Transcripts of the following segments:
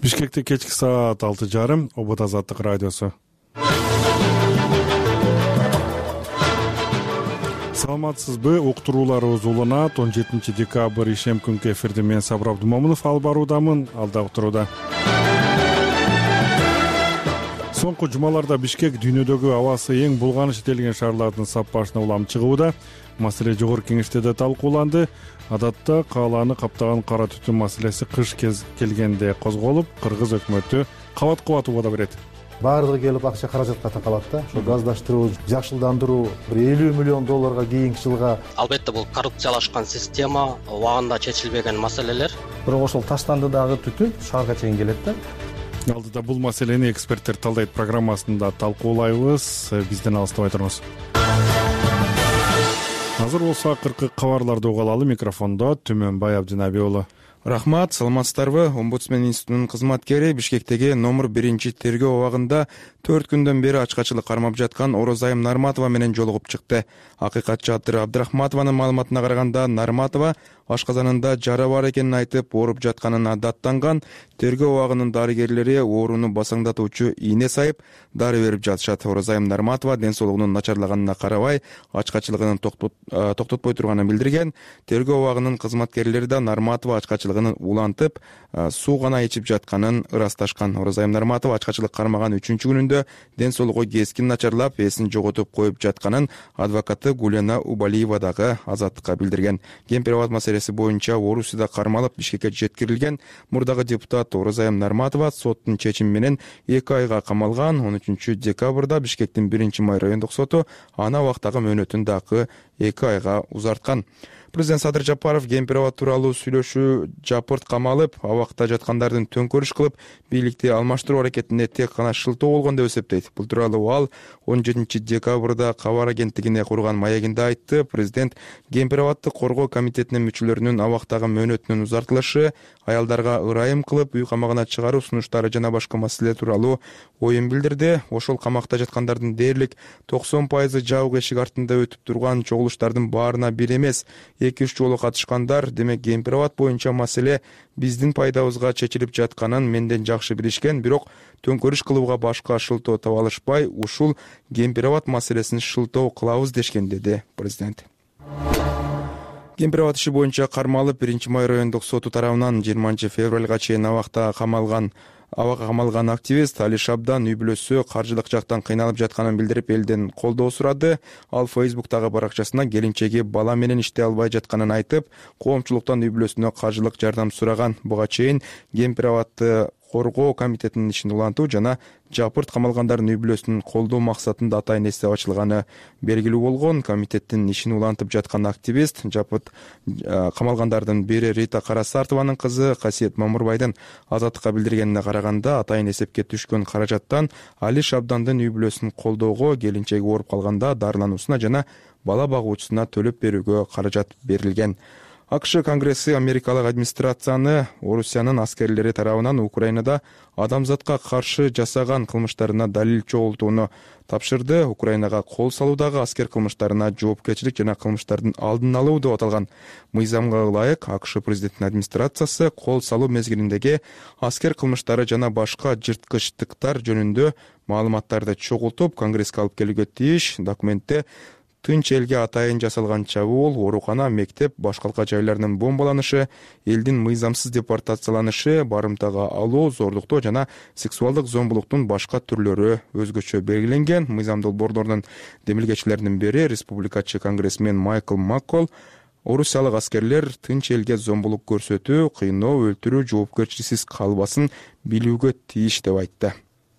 Бишкекте кечки саат 6:30 Обод Азаттык радиосу. Саламатсызбы? Уктурууларыбыз уланат. 17 декабрь ишем күнкү эфирде мен Сабыр Абдумомунов алып баруудамын. Алда уктурууда. Соңку жумаларда Бишкек дүйнөдөгү абасы эң булганыч этелген шаарлардын саппашына улам чыгууда. Маселе жогорку кеңеште да талкууланды. Адатта кааланы каптаган кара түтүн маселеси кыш келгенде козголуп, кыргыз өкмөтү кабат убада берет. Баардыгы келип акча каражатка такалат да. Ошо газдаштыруу, жакшылдандыруу бир $50 миллион кийинки жылга. Албетте бул коррупциялашкан система, убагында чечилбеген маселелер. Бирок ошол таштанды дагы түтүн шаарга чейин келет да. Алдыда бул маселени эксперттер талдайт программасында талкуулайбыз. Бизден алыстабай туруңуз. Азыр болсо акыркы кабарларды угуп алалы. Микрофондо Түмөнбай Абдинаби уулу. Рахмат, саламатсыздарбы? Омбудсмен институтунун кызматкери Бишкектеги номер 1 тергөө убагында 4 күндөн бери ачкачылык кармап жаткан Орозайым Нарматова менен жолугуп чыкты. Акыйкат жаатыр Абдрахматованын маалыматына караганда, Нарматова ашказанында жара бар экенин айтып, ооруп жатканына даттанган. Тергөө убагынын дарыгерлери ооруну басаңдатуучу ийне сайып дары берип жатышат. Орозайым Нарматова ден соолугунун начарлаганына карабай, ачкачылыгын токтотпой турганын билдирген. Тергөө убагынын кызматкерлери да Нарматова ачкачылыгын улантып, суу гана ичип жатканын ырасташкан. Орозайым Нарматова ачкачылык кармаган 3-күнүндө ден соолугу кескин начарлап, эсин жоготуп коюп жатканын адвокаты Гулена Убалиева дагы Азаттыкка билдирген. Кемпир-абад маселеси боюнча Орусияда кармалып Бишкекке жеткирилген мурдагы депутат Орозайым Нарматова соттун чечими менен 2 айга камалган. 13 декабрда Бишкектин 1-Май райондук соту ана убактагы мөөнөтүн дагы 2 айга узарткан. Президент Садыр Жапаров Кемпир-абад тууралуу сүйлөшүү жапырт камалып, абакта жаткандардын төңкөрүш кылып, бийликти алмаштыруу аракетинде тек гана шылтоо болгон деп эсептейт. Бул тууралуу ал 17 декабрда кабар агенттигине курган маегинде айтты. Президент Кемпир-абадты коргоо комитетинин мүчөлөрүнүн абактагы мөөнөтүнүн узартылышы, аялдарга ырайым кылып, үй камагына чыгаруу сунуштары жана башка маселе тууралуу оюн билдирди. Ошол камакта жаткандардын дээрлик 90% жабык эшик артында өтүп турган чогулуштардын баарына бир эмес, 2-3 жолу катышкандар. Демек Кемпир-абад боюнча маселе биздин пайдабызга чечилип жатканын менден жакшы билишкен, бирок төңкөрүш кылууга башка шылтоо таба алышпай, ушул Кемпир-абад маселесин шылтоо кылабыз дешкен, деди президент. Кемпир-абад иши боюнча кармалып 1-Май райондук соту тарабынан 20 февралга чейин абакка камалган активист Али Шабдан үй бүлөсү каржылык жактан кыйналып жатканын билдирип, элден колдоо сурады. Ал Фейсбуктагы баракчасына келинчеги бала менен иштей албай жатканын айтып, коомчулуктан үй бүлөсүнө каржылык жардам сураган. Буга чейин Кемпир-абадты коргоо комитетинин ишин улантуу жана жапырт камалгандардын үй бүлөсүн колдоо максатында атайын эстеп ачылганы белгилүү болгон. Комитеттин ишин улантып жаткан активист жапырт камалгандардын бири Рита Карасартованын кызы Касиет Мамурбайдын Азаттыкка билдиргенине караганда, атайын эсепке түшкөн каражаттан Али Шабдандын үй бүлөсүн колдоого, келинчеги ооруп калганда дарылануусуна жана бала багуучусуна төлөп берүүгө каражат берилген. АКШ Конгресси америкалык администрацияны Орусиянын аскерлери тарабынан Украинада адамзатка каршы жасаган кылмыштарына далил чогултууну тапшырды. Украинага кол салуудагы аскер кылмыштарына жоопкерчилик жана кылмыштардын алдын алуу деп аталган. Мыйзамга ылайык АКШ президентинин администрациясы кол салуу мезгилиндеги аскер кылмыштары жана башка жырткычтыктар жөнүндө маалыматтарды чогултуп Конгресске алып келүүгө тийиш. Документте тынч элге атайын жасалган чабуул, оорукана, мектеп, башкалка жайлардын бомбаланышы, элдин мыйзамсыз депортацияланышы, барымтага алуу, зорлуктоо жана сексуалдык зомбулуктун башка түрлөрү өзгөчө белгиленген. Мыйзам долбоорлорунун демилгечилеринин бири республикачы конгрессмен Майкл Маккол орусиялык аскерлер тынч элге зомбулук көрсөтүү, кыйноо, өлтүрүү жоопкерчиликсиз калбасын билүүгө тийиш деп айтты.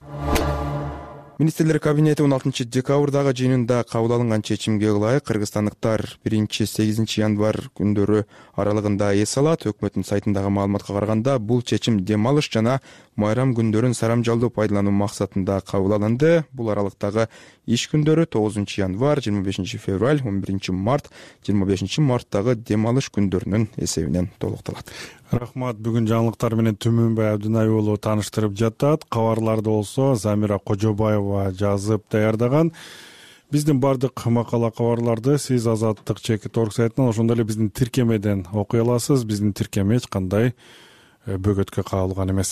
Министрлер кабинети 16 декабрдагы жыйынында кабыл алынган чечимге ылайык кыргызстандыктар 1-8 январь күндөрү аралыгында эс алат. Өкмөттүн сайтындагы маалыматка караганда, бул чечим дем алыш жана майрам күндөрүн сарамжалдуу пайдалануу максатында кабыл алынды. Бул аралыктагы иш күндөрү 9 январь, 25 февраль, 11 март, 25 марттагы дем алыш күндөрүнүн эсебинен толукталат. Рахмат, бүгүн жаңылыктар менен Түмөнбай Абдинаби уулу тааныштырып жатат. Кабарларды болсо Замира Кожобаева жазып даярдаган. Биздин бардык макала кабарларды сиз Азаттык.org сайтынан, ошондой эле биздин тиркемеден окуй аласыз. Биздин тиркеме эч кандай бөгөткө кагылган эмес.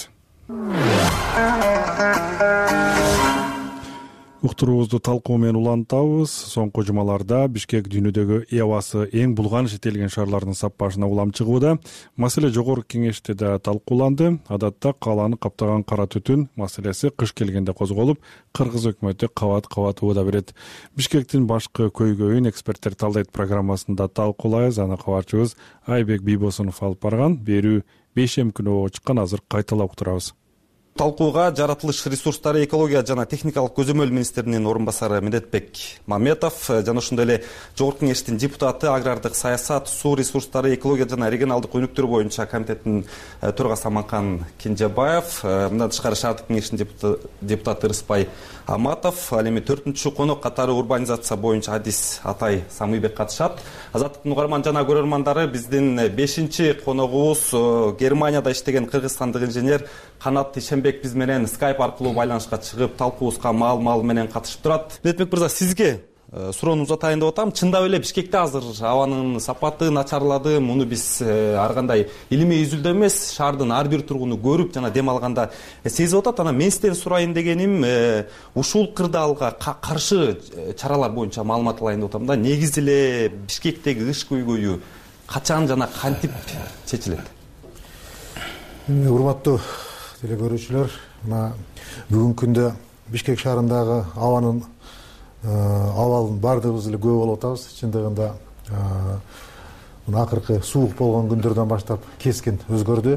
Уктуруубузду талкуу менен улантабыз. Соңку жумаларда Бишкек дүйнөдөгү абасы эң булганыч этелген шаарлардын саппашына улам чыгууда. Маселе жогорку кеңеште да талкууланды. Адатта кааланы каптаган кара түтүн маселеси кыш келгенде козголуп, кыргыз өкмөтү кабат убада берет. Бишкектин башкы көйгөйүн эксперттер талдайт программасында талкуулайбыз. Аны кабарчыбыз Айбек Бийбосунов алып барган. Берүү бейшем күнү болуп чыккан, азыр кайталап уктурабыз. Талкууга жаратылыш ресурстары, экология жана техникалык көзөмөл министринин орун басары Медетбек Маметов жана ошондой эле жогорку кеңештин депутаты, агрардык саясат, суу ресурстары, экология жана регионалдык өнүктүрүү боюнча комитеттин төрагасы Аманкан Кенжебаев, мындан тышкары шаардык кеңештин депутаты Рыспай Аматов, ал эми 4-чү конок катары урбанизация боюнча Адис Атай Самыйбек катышат. Азаттыктын угарман жана көрөрмандары, биздин 5-чи коногубуз Германияда иштеген кыргызстандык инженер Канат Ишенбек биз менен скайп аркылуу байланышка чыгып, талкуубузга маал менен катышып турат. Медетбек мырза, сизге суроону атайын деп атам. Чындап эле Бишкекте азыр абанын сапаты начарлады. Муну биз ар кандай илимий изилдөө эмес, шаардын ар бир тургуну көрүп жана дем алганда сезип атат. Анан мен сизден сурайын дегеним, ушул кырдаалга каршы чаралар боюнча маалымат алайын деп атам да. Негизи эле Бишкектеги кыш көйгөйү качан жана кантип чечилет? Урматтуу теле көрүүчүлөр, мына бүгүнкү күндө Бишкек шаарындагы абанын абалын баардыгыбыз эле күбө болуп атабыз. Чындыгында мына акыркы суук болгон күндөрдөн баштап кескен өзгөрдү.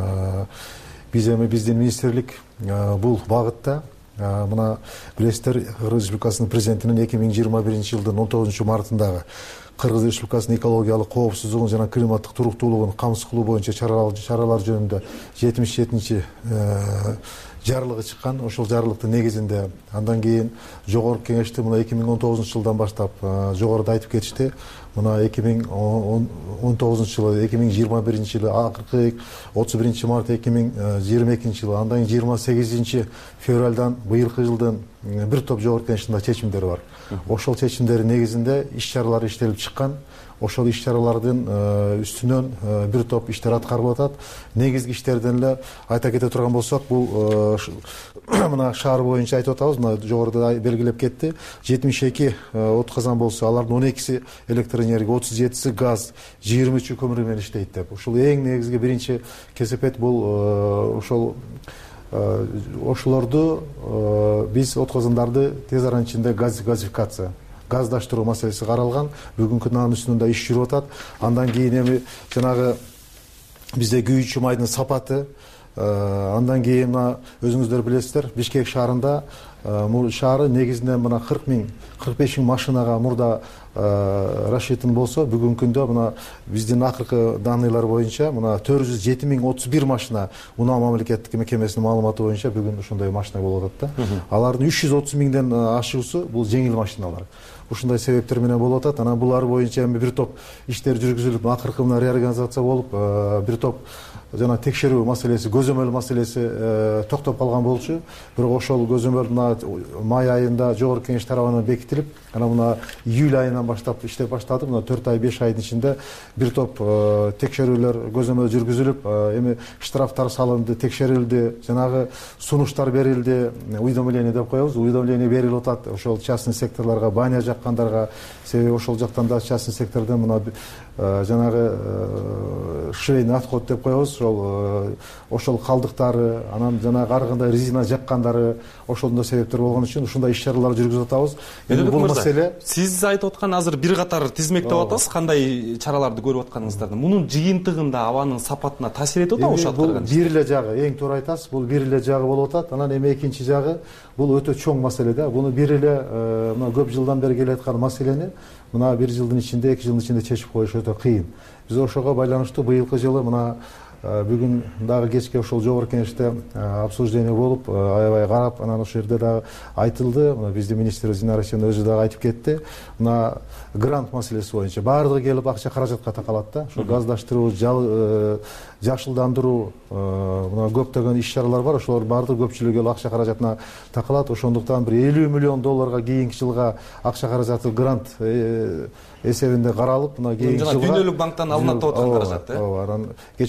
Биздин министрлик бул багытта мына билесиздер, Кыргыз Республикасынын президентинин 2021-жылдын 19-мартындагы Кыргыз Республикасынын экологиялык коопсуздугун жана климаттык туруктуулугун камсыз кылуу боюнча чаралар жөнүндө 77-чи жарлыгы чыккан. Ошол жарлыктын негизинде андан кийин жогорку кеңеште мына 2019-жылдан баштап жогоруда айтып кетишти. Мына 2019-жылы, 2021-жылы акыркы 31-март 2022-жылы, андан кийин 28-февралдан быйылкы жылдын бир топ жогорку кеңештин чечимдери бар. Ошол чечимдердин негизинде иш-чаралар иштелип чыккан. Ошол иш-чаралардын үстүнөн бир топ иштер аткарылып атат. Негизги иштерден эле айта кете турган болсок, бул мына шаар боюнча айтып атабыз. Мына жогоруда белгилеп кетти. 72 отказан болсо, алардын 12си электр энергия, 37си газ, 23 көмүр менен иштейт деп. Ушул эң негизги биринчи кесепет. Бул ошолорду биз отказандарды тез аранын ичинде газификация, газдаштыруу маселеси каралган. Бүгүнкү күндө анын үстүндө иш жүрүп атат. Андан кийин эми жанагы бизде күйүүчү майдын сапаты, андан кийин мына өзүңүздөр билесиздер, Бишкек шаарында шаары негизинен мына 45 миң машинага мурда расчетин болсо, бүгүнкү күндө мына биздин акыркы данныйлар боюнча мына 407.031 машина унаа мамлекеттик мекемесинин маалыматы боюнча бүгүн ошондой машина болуп атат да. Алардын 330 миңден ашуусу бул жеңил машиналар. Ушундай себептер менен болуп атат. Анан булар боюнча эми бир топ иштер жүргүзүлүп, акыркы мына реорганизация болуп, бир топ жана текшерүү маселеси, көзөмөл маселеси токтоп калган болчу. Бирок ошол көзөмөл мына май айында жогорку кеңеш тарабынан бекитилип, анан мына июль айынан баштап иштеп баштады. Мына 4 ай 5 айдын ичинде бир топ текшерүүлөр, көзөмөл жүргүзүлүп, эми штрафтар салынды, текшерилди, жанагы сунуштар берилди, уведомление деп коебуз. Уведомление берилип атат ошол частный секторлорго, баня жаккандарга. Себеби ошол жактан да частный сектордон мына жанагы швейный отход деп коебуз. Ошол калдыктары, анан жанагы ар кандай резина жаккандары, ошондой себептер болгон үчүн ушундай иш-чаралар жүргүзүп атабыз. Бул маселе сиз айтып аткан азыр бир катар тизмектеп атасыз, кандай чараларды көрүп атканыңыздарды. Мунун жыйынтыгында абанын сапатына таасир этип атабы ошол аткарган? Бир эле жагы, эң туура айтасыз, бул бир эле жагы болуп атат. Анан эми экинчи жагы, бул өтө чоң маселе да. Буну бир эле мына көп жылдан бери келе аткан маселени мына бир жылдын ичинде, 2 жылдын ичинде чечип коюш өтө кыйын. Биз ошого байланыштуу быйылкы жылы мына бүгүн дагы кечке ошол жогорку кеңеште обсуждение болуп, аябай карап, анан ошол жерде дагы айтылды. Мына биздин министр Зина Арсеновна өзү дагы айтып кетти. Мына грант маселеси боюнча баардыгы келип акча каражатка такалат да. Ошо газдаштыруу, жакшылдандыруу, мына көптөгөн иш-чаралар бар. Ошолор баардыгы көпчүлүгү келип акча каражатына такалат. Ошондуктан бир 50 миллион долларга кийинки жылга акча каражаты грант эсебинде каралып, мына кийинки жылга дүйнөлүк банктан алынат деп аткан каражат, ооба, анан кечэтен бир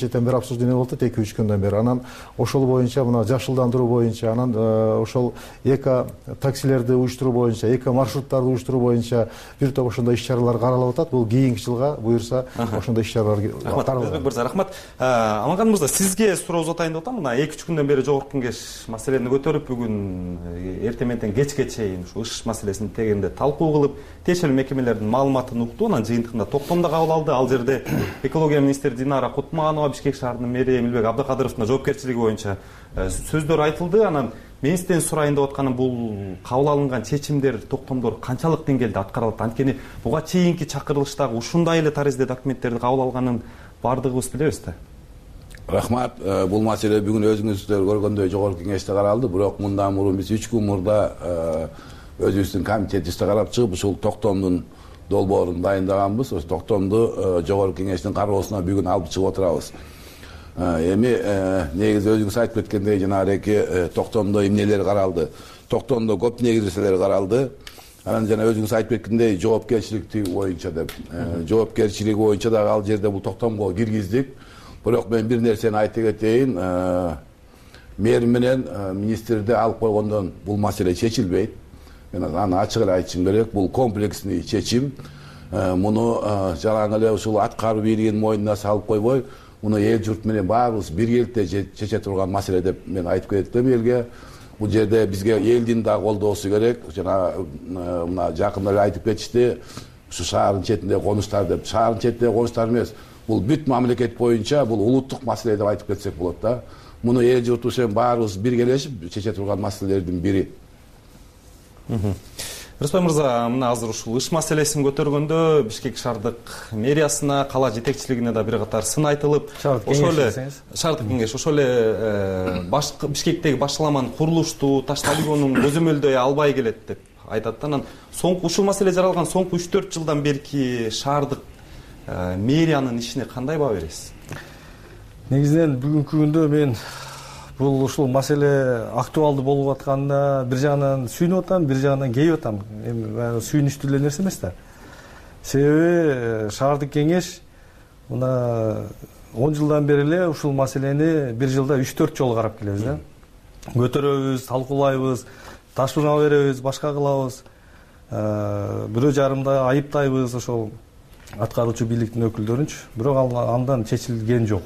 обсуждение болуп атат 2-3 күндөн бери. Анан ошол боюнча мына жашылдандыруу боюнча, анан ошол эко таксилерди уюштуруу боюнча, эко маршруттарды уюштуруу боюнча бир топ ошондой иш-чаралар каралып атат. Бул кийинки жылга буюрса ошондой иш-чаралар Өзбек мырза, рахмат. Аманган мырза, сизге суроо атайын деп атам. Мына 2-3 күндөн бери Жогорку Кеңеш маселени көтөрүп, бүгүн эртең менен кечке чейин ушу иш маселесин тегинде талкуу кылып, тиешелүү мекемелердин маалыматын укту. Анан жыйынтыгында токтом да кабыл алды. Ал жерде экология министри Динара Кутманова, Бишкек шаарынын мэри Эмилбек Абдыкадыровдун жоопкерчилиги боюнча сөздөр айтылды. Анан мен сизден сурайын деп атканым, бул кабыл алынган чечимдер, токтомдор канчалык деңгээлде аткарылат? Анткени буга чейинки чакырылыштагы ушундай эле таризде документтерди кабыл алганын бардыгыбыз билебиз да. Рахмат. Бул маселе бүгүн өзүңүздөр көргөндөй Жогорку Кеңеште каралды. Бирок мындан мурун биз 3 күн мурда өзүбүздүн комитетибизде карап чыгып, ушул токтомдун долбоорун дайындаганбыз. Ошо токтомду Жогорку Кеңештин кароосуна бүгүн алып чыгып отурабыз. Эми негизи өзүңүз айтып кеткендей, жанагы токтомдо эмнелер каралды? Токтомдо көп негизделер каралды. Анан жана өзүңүз айтып кеткендей, жоопкерчилик боюнча деп, жоопкерчилиги боюнча дагы ал жерде бул токтомго киргиздик. Бирок мен бир нерсени айта кетейин, мэр менен министрди алып койгондон бул маселе чечилбейт. Мен аны ачык эле айтышым керек. Бул комплексный чечим. Муну жалаң эле ушул аткаруу бийлигинин мойнуна салып койбой, муну эл журт менен баарыбыз биргеликте чече турган маселе деп мен айтып кетем элге. Бул жерде бизге элдин да колдоосу керек. Жана мына жакында эле айтып кетишти, ушу шаардын четинде конуштар деп. Шаардын четинде конуштар эмес. Бул бүт мамлекет боюнча бул улуттук маселе деп айтып кетсек болот да. Муну эл журту сен баарыбыз биргелешип чече турган маселелердин бири. Рыспай мырза, мына азыр ушул иш маселесин көтөргөндө Бишкек шаардык мэриясына, кала жетекчилигине да бир катар сын айтылып, ошол эле шаардык кеңеш, ошол эле Бишкектеги башаламанын курулушту таш полигонун көзөмөлдөй албай келет деп айтат. Анан соңку ушул маселе жаралган соңку 3-4 жылдан берки шаардык мэриянын ишине кандай баа бересиз? Негизинен бүгүнкү күндө мен бул ушул маселе актуалдуу болуп атканда бир жагынан сүйүнүп атам, бир жагынан кейип атам. Эми сүйүнүчтүү эле нерсе эмес да. Себеби шаардык кеңеш мына 10 жылдан бери эле ушул маселени бир жылда 3-4 жолу карап келебиз да. Көтөрөбүз, талкуулайбыз, ташуна беребиз, башка кылабыз. Бирөө жарымда айыптайбыз ошол аткаруучу бийликтин өкүлдөрүнчү. Бирок андан чечилген жок.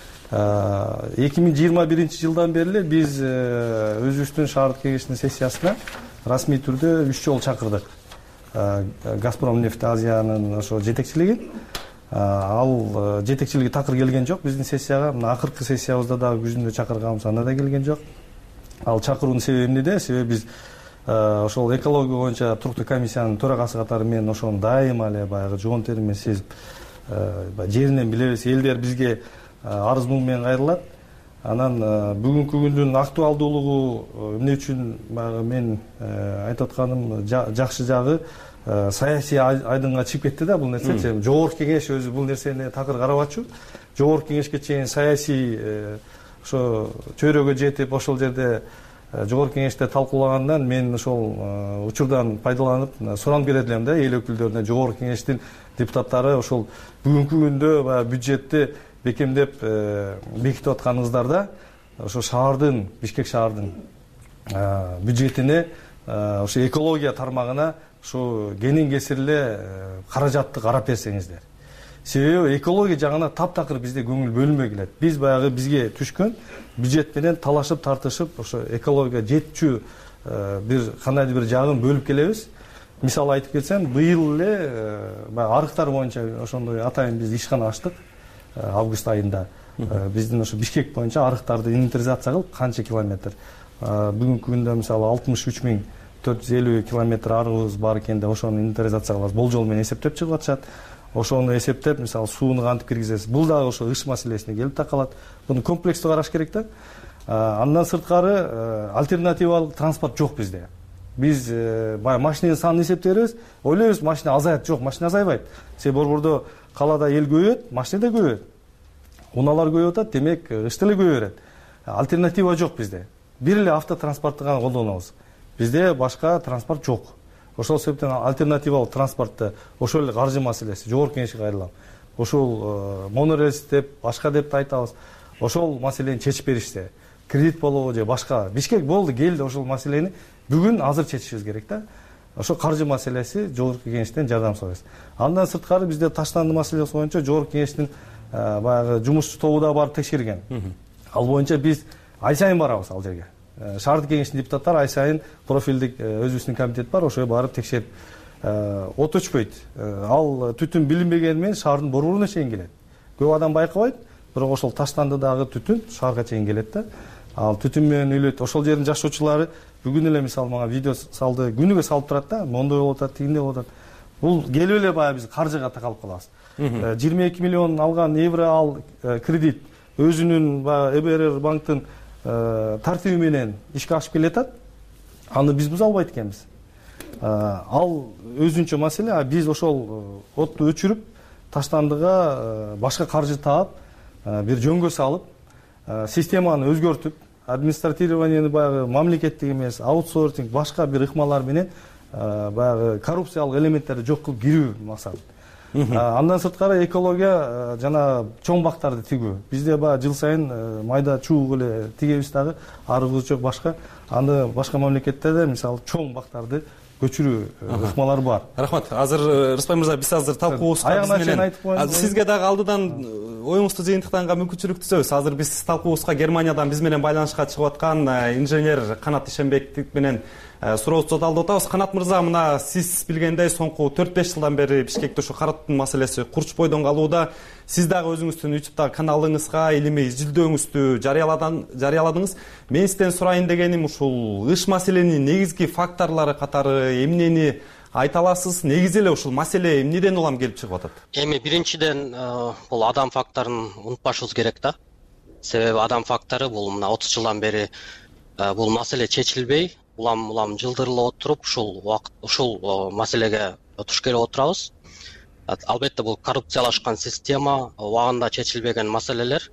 2021 жылдан бери эле биз өзүбүздүн шаардык кеңештин сессиясына расмий түрдө 3 жолу чакырдык. Газпром нефть Азиянын ошо жетекчилигин. Ал жетекчилиги такыр келген жок биздин сессияга. Мына акыркы сессиябызда дагы күзүндө чакырганбыз, анда да келген жок. Ал чакыруунун себеби эмнеде? Себеби биз ошол экология боюнча туруктуу комиссиянын төрагасы катары мен ошону дайыма эле баягы жоон териммен сезип жеринен билебиз. Элдер бизге арыз муң менен кайрылат. Анан бүгүнкү күндүн актуалдуулугу эмне үчүн мен айтып атканым жакшы жагы саясий айдынга чыгып кетти да бул нерсе. Жогорку кеңеш өзү бул нерсени такыр карабачу. Жогорку кеңешке чейин саясий ошо чөйрөгө жетип ошол жерде Жогорку кеңеште талкуулагандан мен ошол учурдан пайдаланып суранып кетет элем да эл өкүлдөрүнө. Жогорку кеңештин депутаттары ошол бүгүнкү күндө баягы бюджетти бекемдеп бекитип атканыңыздарда ошо шаардын, Бишкек шаардын бюджетине ошо экология тармагына ошо кенен кесирле каражатты карап берсеңиздер. Себеби экология жагына таптакыр бизде көңүл бөлүнбөй келет. Биз баягы бизге түшкөн бюджет менен талашып тартышып ошо экология жетчү бир кандайдыр бир жагын бөлүп келебиз. Мисалы айтып келсем, быйыл эле арыктар боюнча ошондой атайын биз ишкана ачтык. Август айында биздин ошо Бишкек боюнча арыктарды инвентаризация кылып канча километр. Бүгүнкү күндө мисалы 63.450 километр арыгыбыз бар экен деп ошону инвентаризация кылабыз. Болжол менен эсептеп чыгып атышат. Ошону эсептеп, мисалы сууну кантип киргизесиз. Бул дагы ошо иш маселесине келип такалат. Буну комплекстүү караш керек да. Андан сырткары альтернативалык транспорт жок бизде. Биз баягы машинанын санын эсептейбиз. Ойлойбуз, машина азаят. Жок, машина азайбайт. Себеби борбордо калада эл көбөйөт, машина да көбөйөт. Унаалар көбөйүп атат, демек ыш деле көбөйөт. Альтернатива жок бизде. Бир эле автотранспортты гана колдонобуз. Бизде башка транспорт жок. Ошол себептен альтернативалык транспортты ошол эле каржы маселеси Жогорку кеңешке кайрылам. Ошол монорельс деп, башка деп айтабыз. ошол маселени чечип беришсе, кредит болобу же башка. Бишкек болду, келди, ошол маселени бүгүн азыр чечишибиз керек да. Ошо каржы маселеси жогорку кеңештен жардам сурайбыз. Андан сырткары бизде таштанды маселеси боюнча жогорку кеңештин баягы жумушчу тобу да барып текшерген. Ал боюнча биз ай сайын барабыз ал жерге. Шаардык кеңештин депутаттары ай сайын профилдик өзүбүздүн комитет бар, ошого барып текшерип от өчпөйт. Ал түтүн билинбегени менен шаардын борборуна чейин келет. Көп адам байкабайт, бирок ошол таштандыдагы түтүн шаарга чейин келет да. Ал түтүн менен өлөт. Ошол жердин жашоочулары бүгүн эле мисалы мага видео салды, күнүгө салып турат да, мондой болуп атат, тигиндей болуп атат. Бул келип эле баягы биз каржыга такалып калабыз. 22 миллион алган евро ал кредит өзүнүн баягы ЭБРР банктын тартиби менен ишке ашып келатат. Аны биз буза албайт экенбиз. Ал өзүнчө маселе, биз ошол отту өчүрүп, таштандыга башка каржы таап, бир жөнгө салып, системаны өзгөртүп, администратированияны баягы мамлекеттик эмес, аутсорсинг, башка бир ыкмалар менен баягы коррупциялык элементтерди жок кылып кирүү максат. Андан сырткары экология жана чоң бактарды тигүү. Бизде баягы жыл сайын майда чуук эле тигебиз дагы, арыбыз жок башка. Аны башка мамлекеттерде мисалы чоң бактарды көчүрүү ыкмалары бар. Рахмат. Азыр Рыспай мырза, биз азыр талкуубузга аягына чейин айтып коеюн. Сизге дагы алдыдан оюңузду жыйынтыктаганга мүмкүнчүлүк түзөбүз. Азыр биз талкуубузга Германиядан биз менен байланышка чыгып аткан инженер Канат Ишенбек менен сурообузду талдап атабыз. Канат мырза, мына сиз билгендей соңку 4-5 жылдан бери Бишкекте ушу кара түтүн маселеси курч бойдон калууда. Сиз дагы өзүңүздүн YouTube каналыңызга илимий изилдөөңүздү жарыяладыңыз. Мен сизден сурайын дегеним ушул ыш маселенин негизги факторлору катары эмнени айта аласыз? Негизи эле ушул маселе эмнеден улам келип чыгып атат? Эми биринчиден бул адам факторун унутпашыбыз керек да. Себеби адам фактору бул мына 30 жылдан бери бул маселе чечилбей, улам жылдырылып отуруп, ушул маселеге туш келип отурабыз. Албетте бул коррупциялашкан система, убагында чечилбеген маселелер.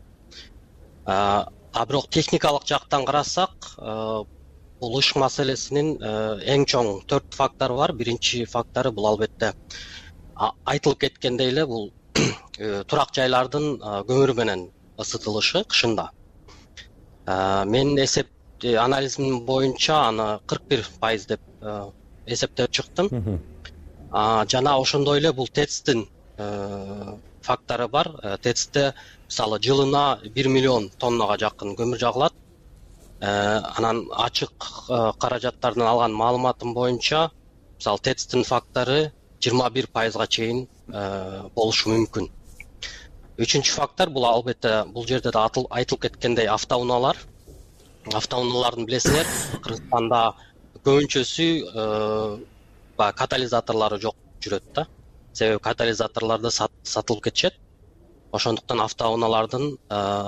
Бирок техникалык жактан карасак, бул ыш маселесинин эң чоң 4 фактору бар. Биринчи фактору бул албетте айтылып кеткендей эле бул турак жайлардын көмүрү менен ысытылышы кышында. Мен анализим боюнча аны 41% деп эсептеп чыктым. Жана ошондой эле бул ТЭЦтин фактору бар. ТЭЦте мисалы жылына 1 миллион тоннага жакын көмүр жагылат. Анан ачык каражаттардан алган маалыматым боюнча, мисалы ТЭЦтин фактору 21%га чейин болушу мүмкүн. Үчүнчү фактор бул албетте бул жерде да айтылып кеткендей автоунаалар. Автоунаалардын билесиңер, Кыргызстанда көбүнчөсү катализаторлору жок жүрөт да. Себеби катализаторлорду сатылып кетишет. Ошондуктан автоунаалардын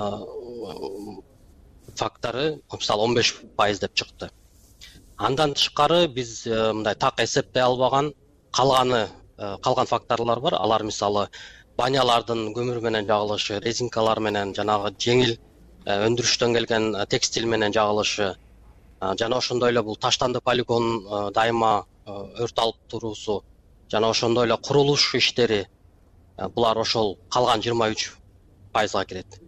фактору мисалы 15% деп чыкты. Андан тышкары биз мындай так эсептей албаган калган факторлор бар. Алар мисалы банялардын көмүр менен жагылышы, резинкалар менен, жанагы жеңил өндүрүштөн келген текстиль менен жагылышы, жана ошондой эле бул таштанды полигон дайыма өрт алып туруусу, жана ошондой эле курулуш иштери, булар ошол калган 23%га кирет.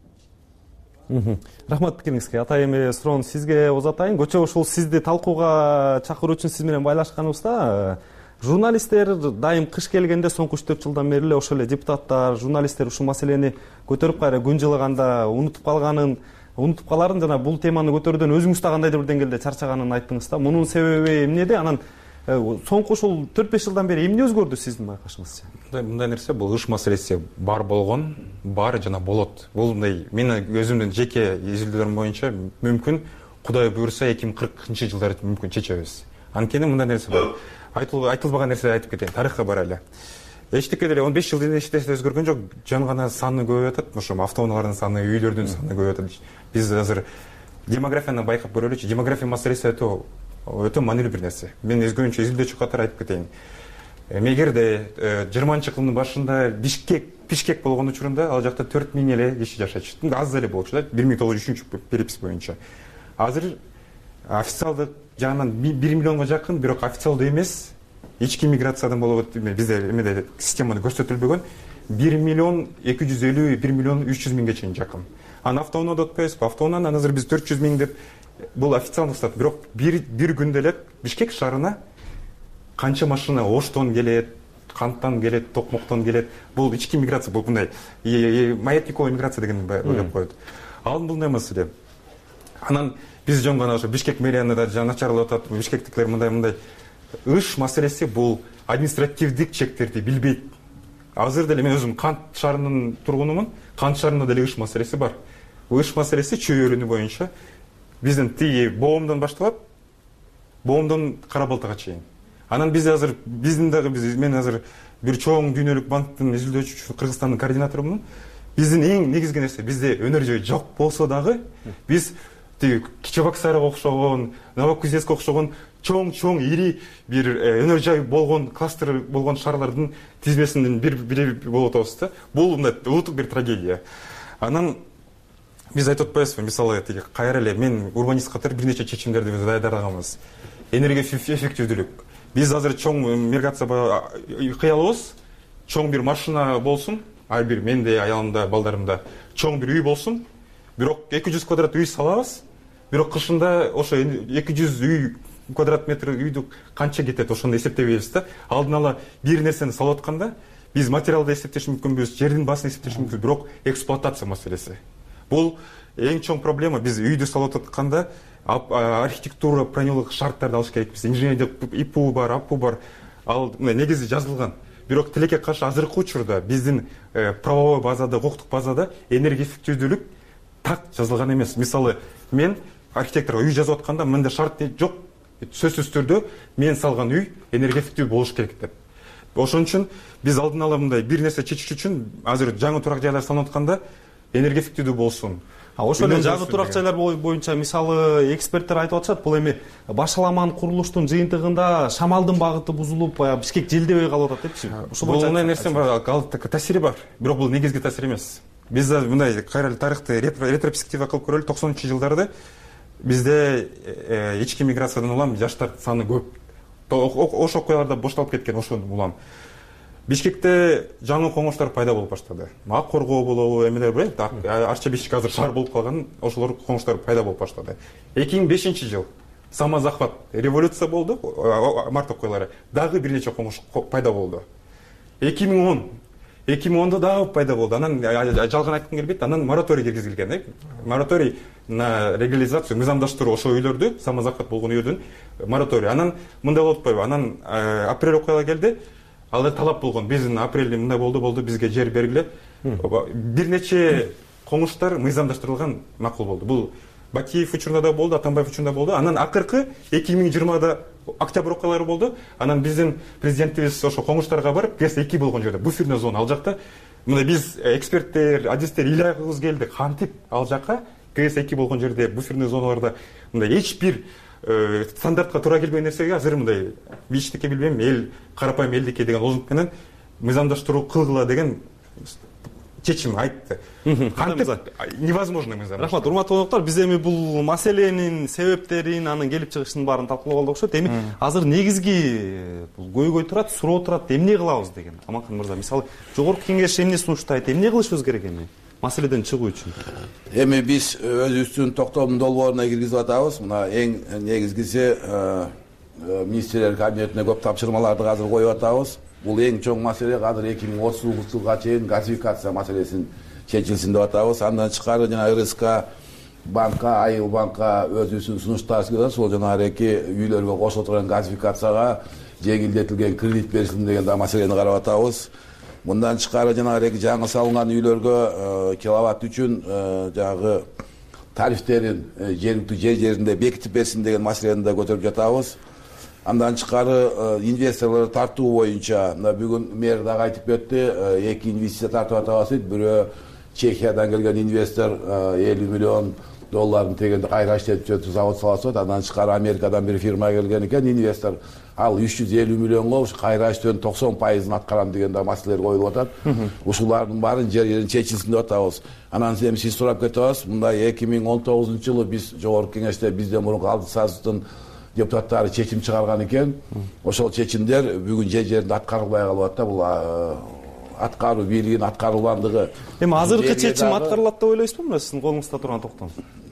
Рахмат пикириңизге. Атайын суроону сизге узатайын. Көчө ушул сизди талкууга чакыруу үчүн сиз менен байлашканыбызда, журналисттер дайым кыш келгенде соңку 3-4 жылдан бери эле ошол эле депутаттар, журналисттер ушул маселени көтөрүп кайра күн жылыганда унутуп каларын жана бул теманы көтөрүүдөн өзүңүз да кандайдыр бир деңгээлде чарчаганын айттыңыз да. Мунун себеби эмнеде? Анан соңку ушул 4-5 жылдан бери эмне өзгөрдү сиздин байкашыңызча? Мындай нерсе, бул ыш маселеси бар болгон, бар жана болот. Бул мындай менин өзүмдүн жеке изилдөөлөрүм боюнча мүмкүн Кудай буйрса 2040 жылдары мүмкүн чечебиз. Анткени мындай нерсе бар. Айтылбаган нерсе айтып кетейин. Тарыхка бар эле. Эчтеке деле 15 жылдан эч нерсе өзгөргөн жок. Жангана саны көбөйүп атат. Ошо автоунаалардын саны, үйлөрдүн саны көбөйүп атат. Биз азыр демографияны байкап көрөлүчү. Демография маселеси өтө маанилүү бир нерсе. Мен өзгөнчө изилдөөчү катары айтып кетейин. Эгерде 20-жылдын башында Бишкек болгон учурунда ал жакта 4000 эле киши жашачу. Аз эле болчу да, 1903 перепис боюнча. Азыр официалдык жагынан 1 миллионго жакын, бирок официалдуу эмес, ички миграциядан болуп бизде эмеде системада көрсөтүлбөгөн 1 миллион 250, 1 миллион 300 миңге чейин жакын. Анан автоунаада өтпөйсүзбү? Автоунаанан азыр биз 400 миң деп бул официалдуу стат. Бирок бир күндө эле Бишкек шаарына канча машина Оштон келет, Канттан келет, Токмоктон келет. Бул ички миграция, бул мындай маятниковая миграция деген деп коет. Ал мындай маселе. Анан биз жөн гана ошо Бишкек мэрияны да начарлап атат. Бишкектиклер мындай ыш маселеси бул административдик чектерди билбейт. Азыр деле мен өзүм Кант шаарынын тургунумун. Кант шаарында деле ыш маселеси бар. Ыш маселеси чөйрөнү боюнча биздин тиги Боомдон башталат, Боомдон Кара Балтага чейин. Анан биз азыр мен азыр бир чоң дүйнөлүк банктын изилдөөчүсү, Кыргызстандын координаторумун. Биздин эң негизги нерсе, бизде өнөр жай жок болсо дагы биз тиги Чебоксарга окшогон, Новокузнецкке окшогон чоң ири бир өнөр жай болгон кластер болгон шаарлардын тизмесинин бири болуп атабыз да. Бул мындай улуттук бир трагедия. Анан биз айтып атпайбызбы, мисалы тиги кайра эле мен урбанист катары бир нече чечимдерди биз даярдаганбыз. Энергия эффективдүүлүк. Биз азыр чоң миграция кыялыбыз, чоң бир машина болсун, ар бир менде, аялымда, балдарымда чоң бир үй болсун. Бирок 200 квадрат үй салабыз. Бирок кышында ошо 200 үй квадрат метр үйдү канча кетет, ошону эсептебейбиз да. Алдын ала бир нерсени салып атканда биз материалды эсептеш мүмкүнбүз, жердин баасын эсептеш мүмкүнбүз, бирок эксплуатация маселеси. Бул эң чоң проблема. Биз үйдү салып атканда архитектура правилык шарттарды алыш керекпиз. Инженердик ИПУ бар, АПУ бар. Ал негизи жазылган. Бирок тилекке каршы азыркы учурда биздин правовой базада, укуктук базада энергия эффективдүүлүк так жазылган эмес. Мисалы, мен архитекторго үй жазып атканда мындай шарт жок. Сөзсүз түрдө мен салган үй энергия эффективдүү болуш керек деп. Ошон үчүн биз алдын ала мындай бир нерсе чечиш үчүн азыр жаңы турак жайлар салынып атканда энергия эффективдүү болсун. Ошол эле жаңы турак жайлар боюнча мисалы эксперттер айтып атышат, бул эми башаламан курулуштун жыйынтыгында шамалдын багыты бузулуп, Бишкек желдебей калып атат депчи. Бул мындай нерсе бар, таасири бар. Бирок бул негизги таасир эмес. Биз мындай кайра тарыхты ретроспектива кылып көрөлү. 90-жылдарды бизде ички миграциядан улам жаштар саны көп. Ошо окуяларда боштолуп кеткен, ошон улам. Бишкекте жаңы коңуштар пайда болуп баштады. Ак коргоо болобу, эмелер бар. Арча Бишкек азыр шаар болуп калган, ошолор коңуштар пайда болуп баштады. 2005-жыл самозахват революция болду, март окуялары. Дагы бир нече коңуш пайда болду. 2010-да дагы пайда болду. Анан жалган айткым келбейт, анан мораторий киргизилген. Мораторий на легализацию, мыйзамдаштыруу ошо үйлөрдү, самозахват болгон үйлөрдүн мораторий. Анан мындай болуп атпайбы? Анан апрель окуяга келди. Ал талап болгон. Биздин апрелде мындай болду, бизге жер бергиле. Бир нече коңуштар мыйзамдаштырылган макул болду. Бул Бакиев учурунда да болду, Атамбаев учурунда болду. Анан акыркы 2020-да октябрь окуялары болду. Анан биздин президентибиз ошо коңуштарга барып, ГЭС-2 болгон жерде, буферный зона ал жакта. Мына биз эксперттер, адистер ыйлайгыбыз келди. Кантип ал жакка ГЭС-2 болгон жерде, буферный зоналарда мындай эч бир стандартка туура келбеген нерсеге азыр мындай биштикке билбейм, эл карапайым элдикке деген лозунг менен мыйзамдаштыруу кылгыла деген чечим айтты. Кантип невозможно мыйзам. Рахмат, урматтуу коноктор, биз эми бул маселенин себептерин, анын келип чыгышынын баарын талкуулап алдык окшойт. Эми азыр негизги көйгөй турат, суроо турат, эмне кылабыз деген. Аманкан мырза, мисалы, жогорку кеңеш эмне сунуштайт, эмне кылышыбыз керек эми маселеден чыгуу үчүн? Эми биз өзүбүздүн токтомдун долбооруна киргизип атабыз. Мына эң негизгиси министрлер кабинетине көп тапшырмаларды азыр коюп атабыз. Бул эң чоң маселе, азыр 2030 жылга чейин газификация маселесин чечилсин деп атабыз. Андан тышкары жана РСК банкка, Айыл банкка өзүбүздүн сунуштарыбыз келет. Сол жана эки үйлөргө кошуло турган газификацияга жеңилдетилген кредит берилсин деген да маселени карап атабыз. Мындан тышкары жана эки жаңы салынган үйлөргө киловатт үчүн жагы тарифтерин жергиликтүү жеринде бекитип берсин деген маселени да көтөрүп жатабыз. Андан тышкары инвесторлорду тартуу боюнча бүгүн мэр дагы айтып кетти, эки инвестиция тартып атабыз дейт. Бирөө Чехиядан келген инвестор $50 миллион тегенде кайра иштетип завод салат. Андан тышкары Америкадан бир фирма келген экен, инвестор ал 350 миллионго ушу кайра иштөөнүн 90% аткарам деген да маселелер коюлуп атат. Ушулардын баарын жерин чечилсин деп атабыз. Анан эми сиз сурап кетебиз, мындай 2019-жылы биз жогорку кеңеште бизден мурунку алты сазыптын депутаттары чечим чыгарган экен. Ошол чечимдер бүгүн жеринде аткарылбай калып атат. Бул аткаруу бийлигинин аткарылгандыгы. Эми азыркы чечим аткарылат деп ойлойсузбу мына сиздин колуңузда турган токтом?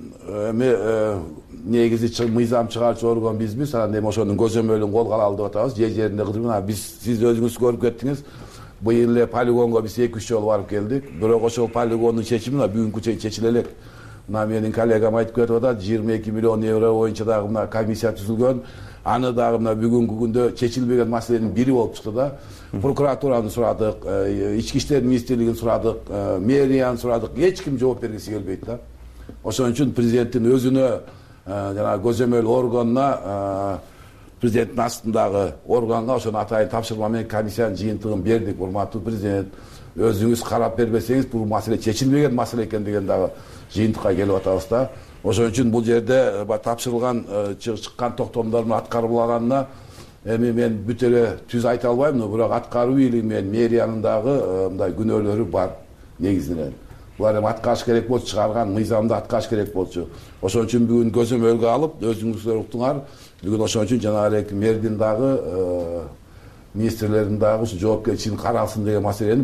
Эми негизи мыйзам чыгаруучу орган бизбиз. Анан эми ошонун көзөмөлүн колго алалы деп атабыз. Жер жеринде кыдырып, сиз өзүңүз көрүп кеттиңиз. Быйыл эле полигонго биз 2-3 жолу барып келдик. Бирок ошол полигондун чечими бүгүнкү чечиле элек. Мына менин коллегам айтып кетип атат, 22 миллион евро боюнча дагы мына комиссия түзүлгөн. Аны дагы мына бүгүнкү күндө чечилбеген маселенин бири болуп чыкты да. Прокуратураны сурадык, ички иштер министрлигин сурадык, мэрияны сурадык. Эч ким жооп бергиси келбейт да. Ошон үчүн президенттин өзүнө жана көзөмөл органына, президенттин астындагы органга ошону атайын тапшырма менен комиссиянын жыйынтыгын бердик. Урматтуу президент, өзүңүз карап бербесеңиз бул маселе чечилбеген маселе экен деген дагы жыйынтыкка келип атабыз да. Ошон үчүн бул жерде тапшырылган чыккан токтомдордун аткарылганына эми мен бүт эле түз айта албайм, бирок аткаруу бийлиги менен мэриянын дагы мындай күнөөлөрү бар негизинен. Булар эми аткарыш керек болчу, чыгарган мыйзамды аткарыш керек болчу. Ошон үчүн бүгүн көзөмөлгө алып, өзүңүздөр уктуңар. Бүгүн ошон үчүн жанагы эле мэрдин дагы, министрлердин дагы ушу жоопкерчилигин каралсын деген маселени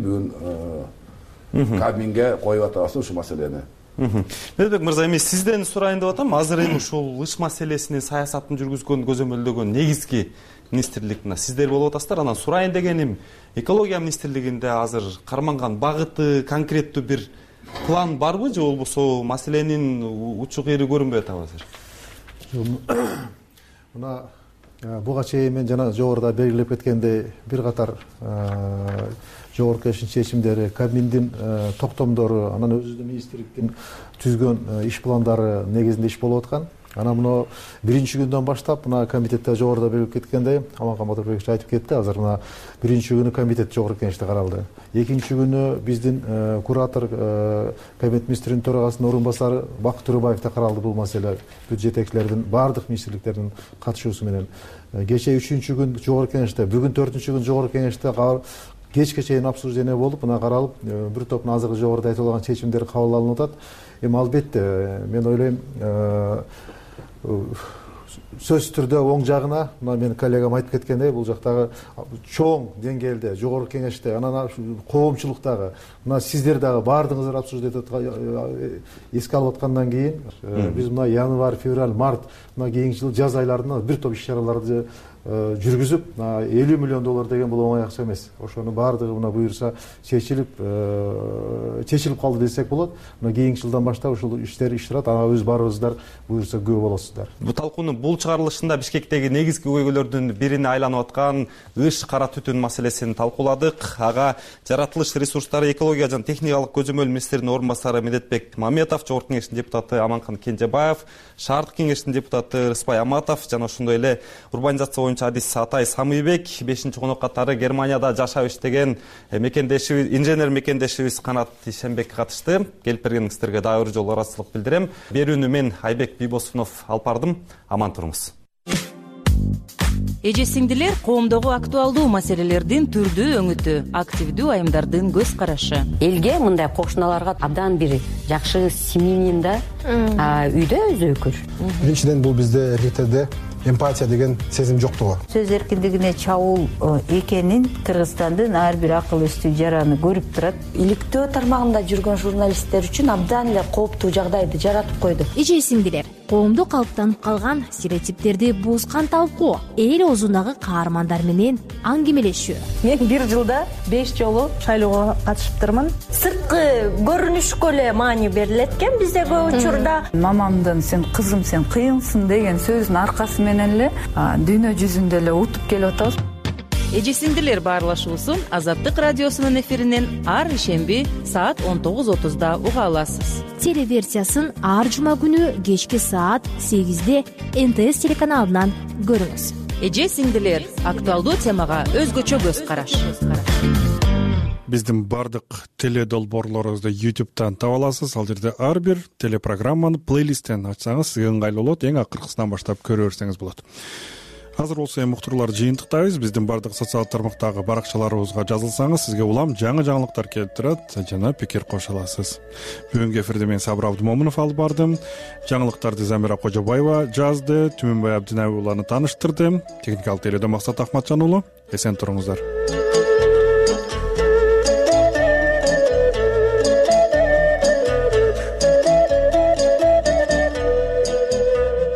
бүгүн Кабминге коюп атабыз ушул маселени. Медетбек мырза, эми сизден сурайын деп атам. Азыр эми ушул ыш маселесинин саясатын жүргүзгөн, көзөмөлдөгөн негизги министрлик мына сиздер болуп атасыздар. Анан сурайын дегеним, экология министрлигинде азыр карманган багыты, конкреттүү бир план барбы же болбосо маселенин учу кыйры көрүнбөй атабы азыр? Мына буга чейин мен жана жогоруда белгилеп кеткендей бир катар жогорку кеңештин чечимдери, Кабминдин токтомдору, анан өзүнүн министрликтин түзгөн иш пландары негизинде иш болуп аткан. Анан мына биринчи күндөн баштап мына комитетте жогоруда белгилеп кеткендей, Аманкан Батырбекович айтып кетти, азыр мына биринчи күнү комитет жогорку кеңеште каралды. Экинчи күнү биздин куратор, кабинет министринин төрагасынын орун басары Бакыт Төрөбаевда каралды бул маселе, бүт жетекчилердин, баардык министрликтердин катышуусу менен. Кечээ 3-күн жогорку кеңеште, бүгүн 4-күн жогорку кеңеште кечке чейин обсуждение болуп, мына каралып, бир топ азыркы жогоруда айтып алган чечимдер кабыл алынып атат. Эми албетте, мен ойлойм, сөзсүз түрдө оң жагына, мына менин коллегам айтып кеткендей, бул жактагы чоң деңгээлде, жогорку кеңеште, анан коомчулуктагы, мына сиздер дагы баардыгыңыздар обсуждение эске алып аткандан кийин, биз мына январь, февраль, март, мына кийинки жылы жаз айларында бир топ иш чараларды жүргүзүп, 50 миллион доллар деген бул оңой акча эмес. Ошонун баардыгы мына буюрса чечилип калды десек болот. Мына кийинки жылдан баштап ушул иштер иштират, ана өз баарыбыздар буюрса күбө болосуздар. Бул талкуунун бул чыгарылышында Бишкектеги негизги көйгөйлөрдүн бирине айланып аткан ыш кара түтүн маселесин талкууладык. Ага жаратылыш ресурстары, экология жана техникалык көзөмөл министринин орун басары Медетбек Маметов, жогорку кеңештин депутаты Аманкан Кенжебаев, шаардык кеңештин депутаты Рыспай Аматов жана ошондой эле урбанизация боюнча адис Атай Самыйбек, 5-конок катары Германияда жашап иштеген мекендешибиз, инженер мекендешибиз Канат Ишенбек катышты. Келип бергениңиздерге дагы бир жолу ыраазычылык билдирем. Берүүнү мен Айбек Бийбосунов алып бардым. Аман туруңуз. Эже сиңдилер, коомдогу актуалдуу маселелердин түрдүү өңүтү, активдүү айымдардын көз карашы. Элге мындай кошуналарга абдан бир жакшы семьянин да үйдө өзөкүр. Биринчиден бул бизде эркектерде эмпатия деген сезим жоктугу. Сөз эркиндигине чабуул экенин Кыргызстандын ар бир акыл эстүү жараны көрүп турат. Иликтөө тармагында жүргөн журналисттер үчүн абдан эле кооптуу жагдайды жаратып койду. Эже сиңдилер, коомдо калыптанып калган стереотиптерди бузган талкуу, эл оозундагы каармандар менен аңгемелешүү. Мен бир жылда 5 жолу шайлоого катышыптырмын. Сырткы көрүнүшкө эле маани берилет экен бизде көп учурда. Мамамдын сен кызым сен кыйынсың деген сөзүнүн аркасы менен эле дүйнө жүзүндө эле утуп келип атабыз. Эже сиңдилер баарлашуусун Азаттык радиосунун эфиринен ар ишемби саат 19:30 уга аласыз. Телеверсиясын ар жума күнү кечки саат 8-де НТС телеканалынан көрүңүз. Эже сиңдилер актуалдуу темага өзгөчө көз караш. Биздин бардык теледолбоорлорубузду YouTube'дан таба аласыз. Ал жерде ар бир телепрограмманы плейлисттен ачсаңыз сизге ыңгайлуу болот. Эң акыркысынан баштап көрө берсеңиз болот. Азыр болсо эми уктурууларды жыйынтыктайбыз. Биздин бардык социалдык тармактагы баракчаларыбызга жазылсаңыз, сизге улам жаңы жаңылыктар келип турат жана пикир кошо аласыз. Бүгүнкү эфирде мен Сабыр Абдымомунов алып бардым. Жаңылыктарды Замира Кожобаева жазды, Түмөнбай Абдинаби ууланы тааныштырды. Техникалык тейлөөдө Максат Ахматжан уулу. Эсен туруңуздар.